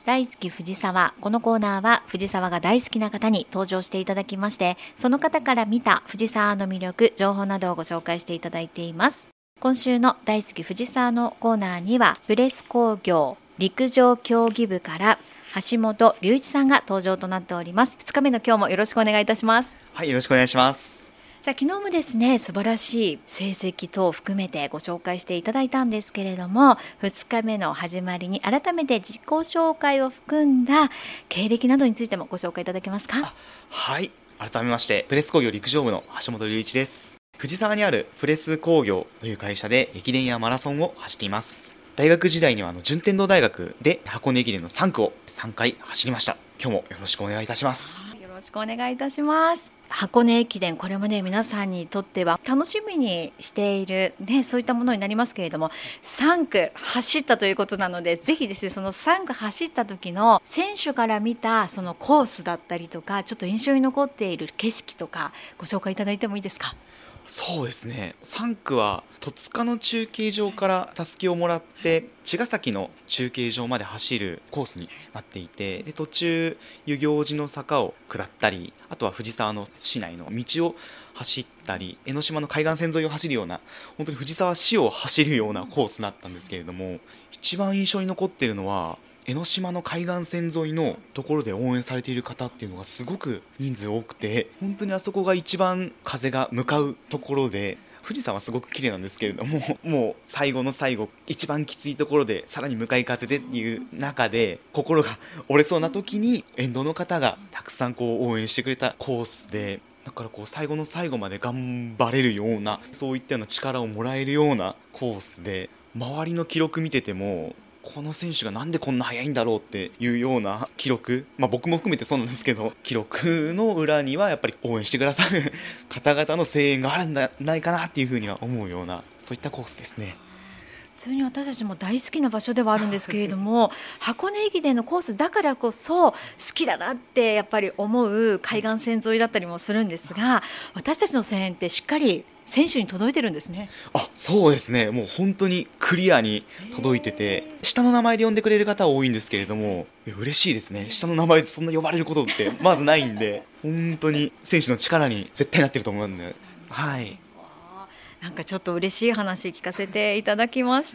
大好き藤沢。このコーナーは藤沢が大好きな方に登場していただきまして、その方から見た藤沢の魅力、情報などをご紹介していただいています。今週の大好き藤沢のコーナーには、プレス工業陸上競技部から橋本隆一さんが登場となっております。2日目の今日もよろしくお願いいたします。 はい、よろしくお願いします。 さあ、昨日もですね、素晴らしい成績等を含めてご紹介していただいたんですけれども、2日目の始まりに改めて自己紹介を含んだ経歴などについてもご紹介いただけますか？ はい、改めましてプレス工業陸上部の橋本隆一です。藤沢にあるプレス工業という会社で駅伝やマラソンを走っています。大学時代には順天堂大学で箱根駅伝の3区を3回走りました。今日もよろしくお願いいたします。 よろしくお願いいたします。箱根駅伝、これもね、皆さんにとっては楽しみにしている、ね、そういったものになりますけれども、3区走ったということなので、ぜひですね、その3区走った時の選手から見たそのコースだったりとか、ちょっと印象に残っている景色とかご紹介いただいてもいいですか？ そうですね、3区は戸塚の中継場からたすきをもらって茅ヶ崎の中継場まで走るコースになっていて、で途中遊行寺の坂を下ったり、あとは藤沢の市内の道を走ったり、江ノ島の海岸線沿いを走るような、本当に藤沢市を走るようなコースだったんですけれども、一番印象に残っているのは江ノ島の海岸線沿いのところで応援されている方っていうのがすごく人数多くて、本当にあそこが一番風が向かうところで、富士山はすごく綺麗なんですけれども、もう最後の最後一番きついところでさらに向かい風でっていう中で心が折れそうな時に沿道の方がたくさん応援してくれたコースで、だから最後の最後まで頑張れるような、そういったような力をもらえるようなコースで、周りの記録見ててもこの選手がなんでこんな速いんだろうっていうような記録、僕も含めてそうなんですけど、記録の裏にはやっぱり応援してくださる方々の声援があるんじゃないかなっていうふうには思うような、そういったコースですね。 普通に私たちも大好きな場所ではあるんですけれども箱根駅伝のコースだからこそ好きだなってやっぱり思う海岸線沿いだったりもするんですが、私たちの声援ってしっかり選手に届いてるんですね。 そうですね、もう本当にクリアに届いてて、下の名前で呼んでくれる方は多いんですけれども、嬉しいですね。下の名前でそんな呼ばれることってまずないんで、本当に選手の力に絶対なってると思うんで、はい。 なんかちょっと嬉しい話聞かせていただきました。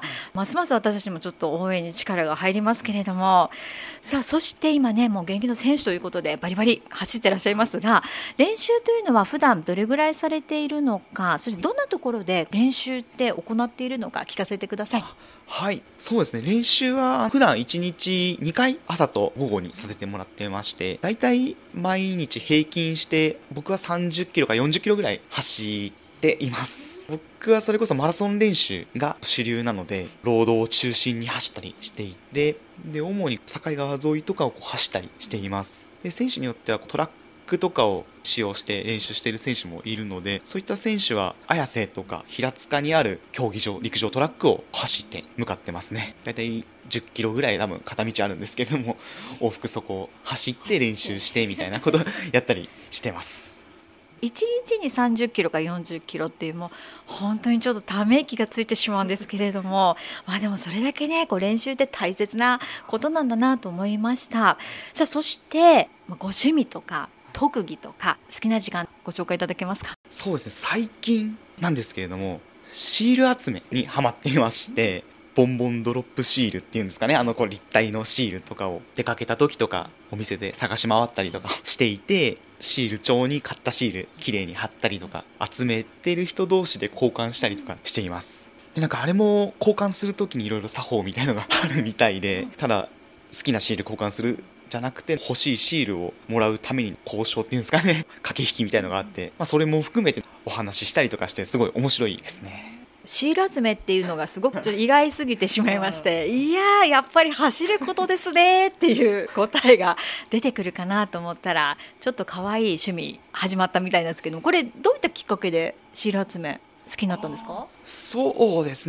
ますます私たちもちょっと応援に力が入りますけれども、さあそして今ね、もう現役の選手ということでバリバリ走ってらっしゃいますが、練習というのは普段どれぐらいされているのか、そしてどんなところで練習って行っているのか聞かせてください。 はい、そうですね、練習は普段1日2回朝と午後にさせてもらってまして、だいたい毎日平均して僕は30キロか40キロぐらい走っています。僕はそれこそマラソン練習が主流なので、ロードを中心に走ったりしていて、で主に境川沿いとかを走ったりしています。で選手によってはトラックとかを使用して練習している選手もいるので、そういった選手は綾瀬とか平塚にある競技場、陸上トラックを走って向かってますね。だいたい10キロぐらい多分片道あるんですけれども、往復そこを走って練習してみたいなことをやったりしてます。 1日に30キロか40キロっていう、もう本当にちょっとため息がついてしまうんですけれども、でもそれだけね、練習って大切なことなんだなと思いました。さあそしてご趣味とか特技とか好きな時間ご紹介いただけますか？ そうですね、最近なんですけれどもシール集めにハマっていまして、ボンボンドロップシールっていうんですかね、立体のシールとかを出かけた時とかお店で探し回ったりとかしていて、シール帳に買ったシールきれいに貼ったりとか、集めてる人同士で交換したりとかしています。であれも交換する時にいろいろ作法みたいのがあるみたいで、ただ好きなシール交換するじゃなくて欲しいシールをもらうために交渉っていうんですかね、駆け引きみたいのがあって、それも含めてお話ししたりとかしてすごい面白いですね。 シール集めっていうのがすごくちょっと意外すぎてしまいましていやーやっぱり走ることですねっていう答えが出てくるかなと思ったら、ちょっと可愛い趣味始まったみたいなんですけども、これどういったきっかけでシール集め好きになったんですか？ そうですね、きっ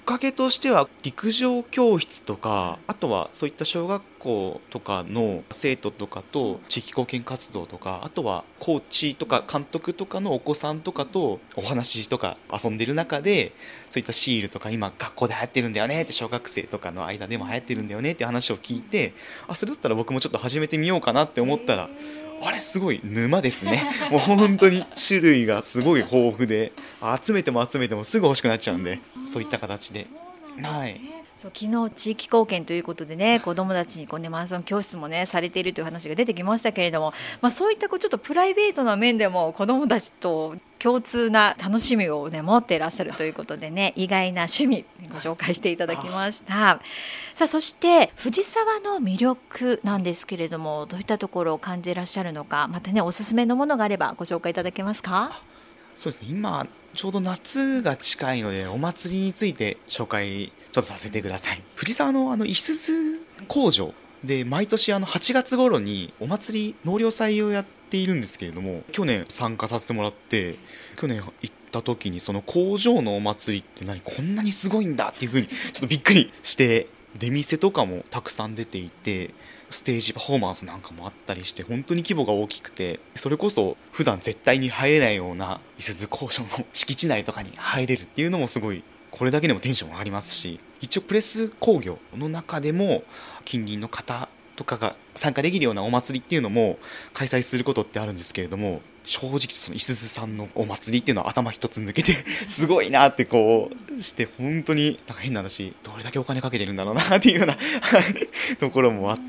かけとしては陸上教室とか、あとはそういった小学校とかの生徒とかと地域貢献活動とか、あとはコーチとか監督とかのお子さんとかとお話とか遊んでる中で、そういったシールとか今学校で流行ってるんだよねって、小学生とかの間でも流行ってるんだよねって話を聞いて、それだったら僕もちょっと始めてみようかなって思ったら、あれすごい沼ですね。もう本当に種類がすごい豊富で、集めても集めてもすぐ欲しくなっちゃうんで、そういった形で、はい。 そう昨日地域貢献ということでね、子どもたちにマラソン教室もねされているという話が出てきましたけれども、そういったちょっとプライベートな面でも子どもたちと共通な楽しみを、ね、持っていらっしゃるということでね、意外な趣味ご紹介していただきました。さあそして藤沢の魅力なんですけれども、どういったところを感じいらっしゃるのか、またねおすすめのものがあればご紹介いただけますか？ そうですね、今ちょうど夏が近いのでお祭りについて紹介ちょっとさせてください。藤沢のいすゞ工場で毎年8月頃にお祭り納涼祭をやっているんですけれども、去年参加させてもらって、去年行った時にその工場のお祭りってこんなにすごいんだっていう風にちょっとびっくりして、出店とかもたくさん出ていて、ステージパフォーマンスなんかもあったりして、本当に規模が大きくて、それこそ普段絶対に入れないようないすゞ工場の敷地内とかに入れるっていうのもすごい、これだけでもテンション上がりますし、一応プレス工業の中でも近隣の方とかが参加できるようなお祭りっていうのも開催することってあるんですけれども、正直そのいすゞさんのお祭りっていうのは頭一つ抜けてすごいなってして、本当に変な話、どれだけお金かけてるんだろうなっていうようなところもあって、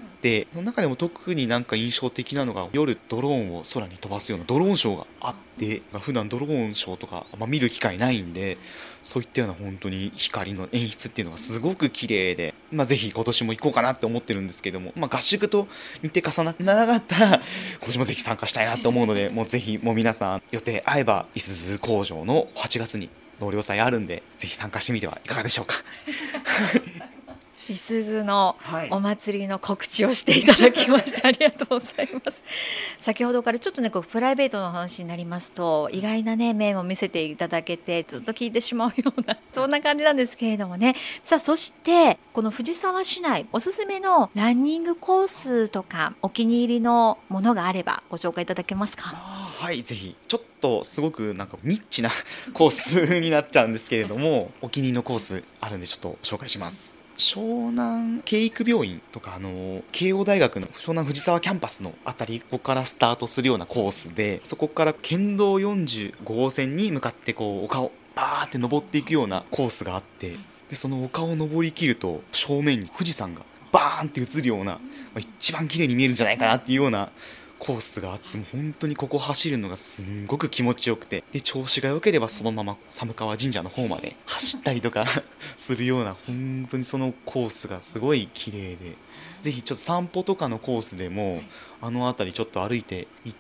その中でも特に印象的なのが、夜ドローンを空に飛ばすようなドローンショーがあって、普段ドローンショーとか見る機会ないんで、そういったような本当に光の演出っていうのがすごく綺麗で、ぜひ今年も行こうかなって思ってるんですけども、合宿と日程重なってなかったら今年もぜひ参加したいなと思うので、もうぜひもう皆さん予定合えばいすゞ工場の8月に納涼祭あるんで、ぜひ参加してみてはいかがでしょうか。 いすゞのお祭りの告知をしていただきまして、ありがとうございます。先ほどからちょっとねプライベートの話になりますと、意外なね面を見せていただけて、ずっと聞いてしまうようなそんな感じなんですけれどもね。さあそしてこの藤沢市内おすすめのランニングコースとかお気に入りのものがあればご紹介いただけますか？ はい、ぜひ。ちょっとすごくニッチなコースになっちゃうんですけれども、お気に入りのコースあるんでちょっと紹介します。湘南慶育病院とか慶応大学の湘南藤沢キャンパスのあたり、ここからスタートするようなコースで、そこから県道45号線に向かって丘をバーって登っていくようなコースがあって、でその丘を登りきると正面に富士山がバーンって映るような、一番綺麗に見えるんじゃないかなっていうようなコースがあって、もう本当にここ走るのがすんごく気持ちよくて、で調子が良ければそのまま寒川神社の方まで走ったりとかするような、本当にそのコースがすごい綺麗で、ぜひちょっと散歩とかのコースでも辺りちょっと歩いて行って、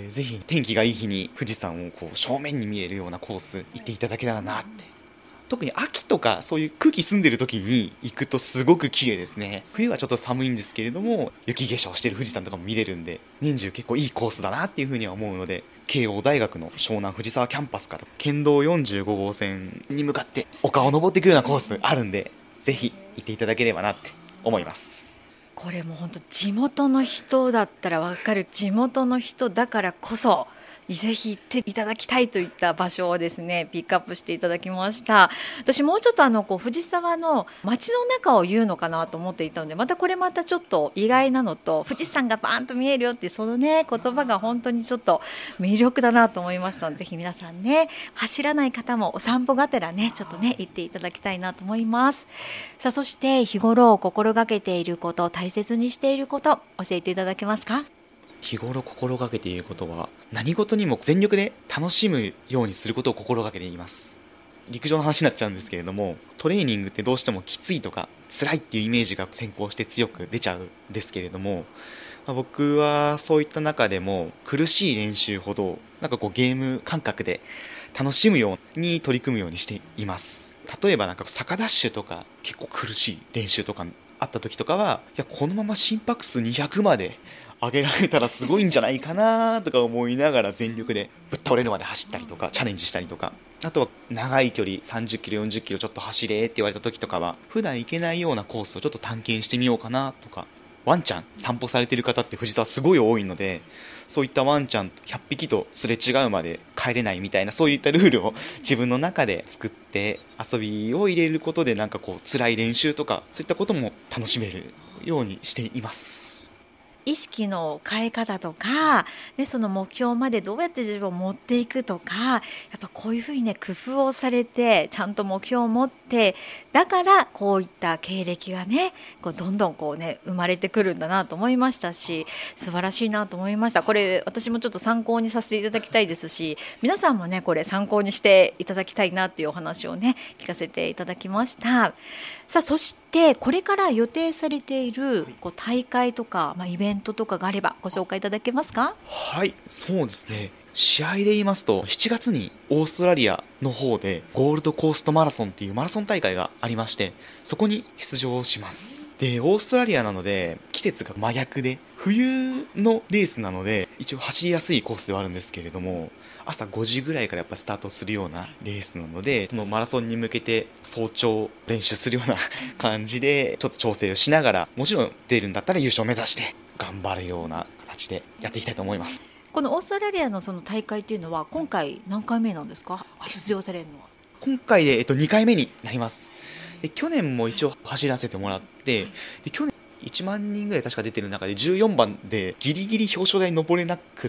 ぜひ天気がいい日に富士山を正面に見えるようなコース行っていただけたらなって。特に秋とかそういう空気澄んでる時に行くとすごく綺麗ですね。冬はちょっと寒いんですけれども、雪化粧してる富士山とかも見れるんで、年中結構いいコースだなっていうふうには思うので、慶応大学の湘南藤沢キャンパスから県道45号線に向かって丘を登っていくようなコースあるんで、ぜひ行っていただければなって思います。 これもう本当地元の人だったら分かる、地元の人だからこそぜひ行っていただきたいといった場所をですねピックアップしていただきました。私もうちょっと藤沢の街の中を言うのかなと思っていたので、またちょっと意外なのと、富士山がバーンと見えるよっていうそのね言葉が本当にちょっと魅力だなと思いましたので、ぜひ皆さんね走らない方もお散歩がてらねちょっとね行っていただきたいなと思います。さあそして日頃心がけていること、大切にしていること教えていただけますか？ 日頃心がけていることは、何事にも全力で楽しむようにすることを心がけています。陸上の話になっちゃうんですけれども、トレーニングってどうしてもきついとか辛いっていうイメージが先行して強く出ちゃうんですけれども、僕はそういった中でも苦しい練習ほどゲーム感覚で楽しむように取り組むようにしています。例えば坂ダッシュとか結構苦しい練習とかあった時とかは、このまま心拍数200まで上げられたらすごいんじゃないかなとか思いながら全力でぶっ倒れるまで走ったりとかチャレンジしたりとかっあとは長い距離30キロ40キロちょっと走れって言われた時とかは普段行けないようなコースをちょっと探検してみようかなとか、ワンちゃん散歩されてる方って藤沢すごい多いので、そういったワンちゃん100匹とすれ違うまで帰れないみたいな、そういったルールを自分の中で作って遊びを入れることで、なんかこう辛い練習とかそういったことも楽しめるようにしています。 意識の変え方とか、ね、その目標までどうやって自分を持っていくとか、やっぱこういうふうにね工夫をされてちゃんと目標を持って、だからこういった経歴がねこうどんどんこうね生まれてくるんだなと思いましたし、素晴らしいなと思いました。これ私もちょっと参考にさせていただきたいですし、皆さんもねこれ参考にしていただきたいなっていうお話をね聞かせていただきました。さあそしてこれから予定されているこう大会とか、イベントとかがあればご紹介いただけますか？ はい、そうですね。試合で言いますと7月にオーストラリアの方でゴールドコーストマラソンっていうマラソン大会がありまして、そこに出場します。でオーストラリアなので季節が真逆で冬のレースなので、一応走りやすいコースではあるんですけれども、朝5時ぐらいからやっぱスタートするようなレースなので、そのマラソンに向けて早朝練習するような感じでちょっと調整をしながら、もちろん出るんだったら優勝を目指して頑張るような形でやっていきたいと思います。 このオーストラリアのその大会っていうのは今回何回目なんですか？出場されるのは。 今回で、2回目になります。で去年も一応走らせてもらって、で去年1万人ぐらい確か出てる中で14番でギリギリ表彰台に登れなくって、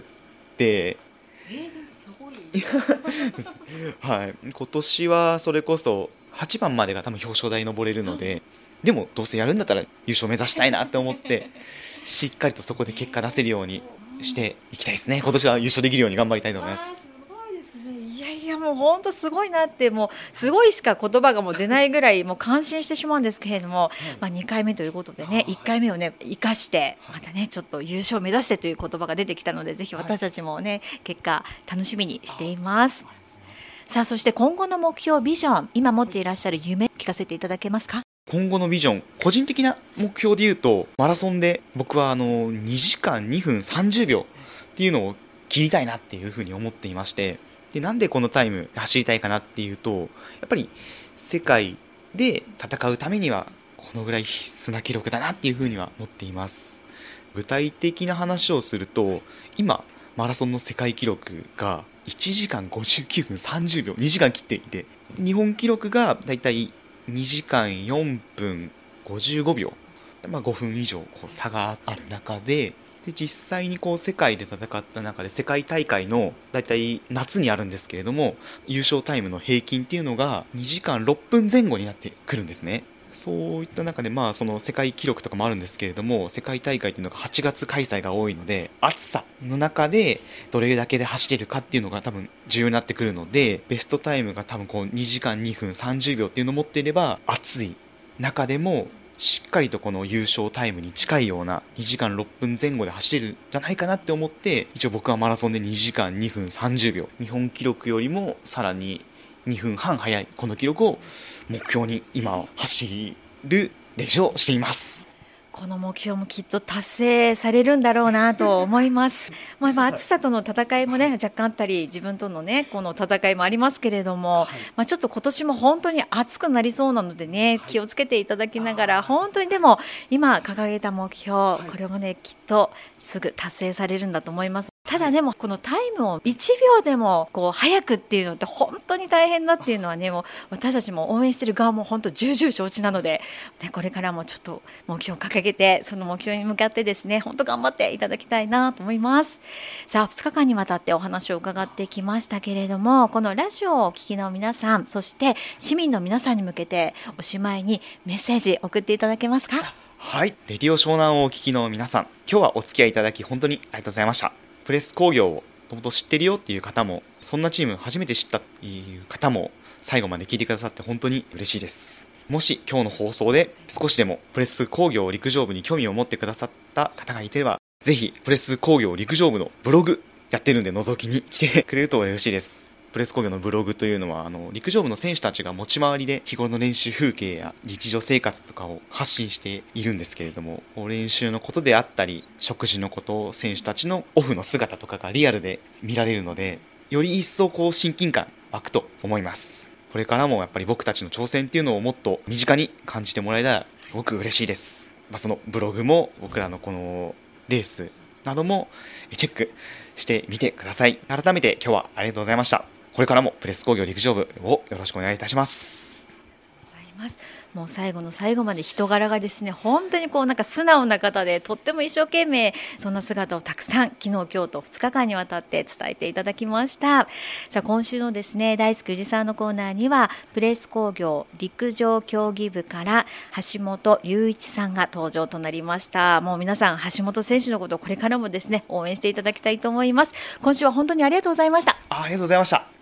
でもすごいはい、今年はそれこそ8番までが多分表彰台に登れるので、でもどうせやるんだったら優勝目指したいなって思ってしっかりとそこで結果出せるようにしていきたいですね。今年は優勝できるように頑張りたいと思います。 すごいですね。いやもう本当すごいなって、もうすごいしか言葉がもう出ないぐらいもう感心してしまうんですけれども、2回目ということでね、1回目をね生かしてまたねちょっと優勝を目指してという言葉が出てきたので、ぜひ私たちもね結果楽しみにしています。さあそして今後の目標ビジョン、今持っていらっしゃる夢聞かせていただけますか？ 今後のビジョン、個人的な目標でいうとマラソンで僕は2時間2分30秒っていうのを切りたいなっていうふうに思っていまして、でなんでこのタイム走りたいかなっていうと、やっぱり世界で戦うためにはこのぐらい必須な記録だなっていうふうには思っています。具体的な話をすると、今マラソンの世界記録が1時間59分30秒、2時間切っていて、日本記録がだいたい2時間4分55秒、5分以上差がある中で、実際に世界で戦った中で世界大会のだいたい夏にあるんですけれども、優勝タイムの平均っていうのが2時間6分前後になってくるんですね。そういった中でその世界記録とかもあるんですけれども、世界大会っていうのが8月開催が多いので、暑さの中でどれだけで走れるかっていうのが多分重要になってくるので、ベストタイムが多分2時間2分30秒っていうのを持っていれば、暑い中でもしっかりとこの優勝タイムに近いような2時間6分前後で走れるんじゃないかなって思って、一応僕はマラソンで2時間2分30秒、日本記録よりもさらに2分半早いこの記録を目標に今走る練習をしています。 この目標もきっと達成されるんだろうなと思います。暑さとの戦いもね若干あったり、自分とのねこの戦いもありますけれども、ちょっと今年も本当に暑くなりそうなのでね、気をつけていただきながら、本当にでも今掲げた目標、これもねきっとすぐ達成されるんだと思います。ただでもこのタイムを1秒でも早くっていうのって本当に大変だっていうのはね、もう私たちも応援している側も本当重々承知なので、これからもちょっと目標を掲げて、その目標に向かってですね本当頑張っていただきたいなと思います。さあ2日間にわたってお話を伺ってきましたけれども、このラジオをお聞きの皆さん、そして市民の皆さんに向けておしまいにメッセージ送っていただけますか？ はい、レディオ湘南をお聞きの皆さん、今日はお付き合いいただき本当にありがとうございました。プレス工業をもともと知ってるよっていう方も、そんなチーム初めて知ったっていう方も最後まで聞いてくださって本当に嬉しいです。もし今日の放送で少しでもプレス工業陸上部に興味を持ってくださった方がいては、ぜひプレス工業陸上部のブログやってるんで覗きに来てくれると嬉しいです。プレス工業のブログというのは陸上部の選手たちが持ち回りで日頃の練習風景や日常生活とかを発信しているんですけれども、練習のことであったり食事のこと、選手たちのオフの姿とかがリアルで見られるので、より一層親近感湧くと思います。これからもやっぱり僕たちの挑戦っていうのをもっと身近に感じてもらえたらすごく嬉しいです。そのブログも僕らのこのレースなどもチェックしてみてください。改めて今日はありがとうございました。これからもプレス工業陸上部をよろしくお願いいたします。 もう最後の最後まで人柄がですね、本当になんか素直な方で、とっても一生懸命そんな姿をたくさん昨日今日と2日間にわたって伝えていただきました。さあ今週のですね、大好き藤沢のコーナーにはプレス工業陸上競技部から橋本隆一さんが登場となりました。もう皆さん橋本選手のことをこれからもですね応援していただきたいと思います。今週は本当にありがとうございました。 ありがとうございました。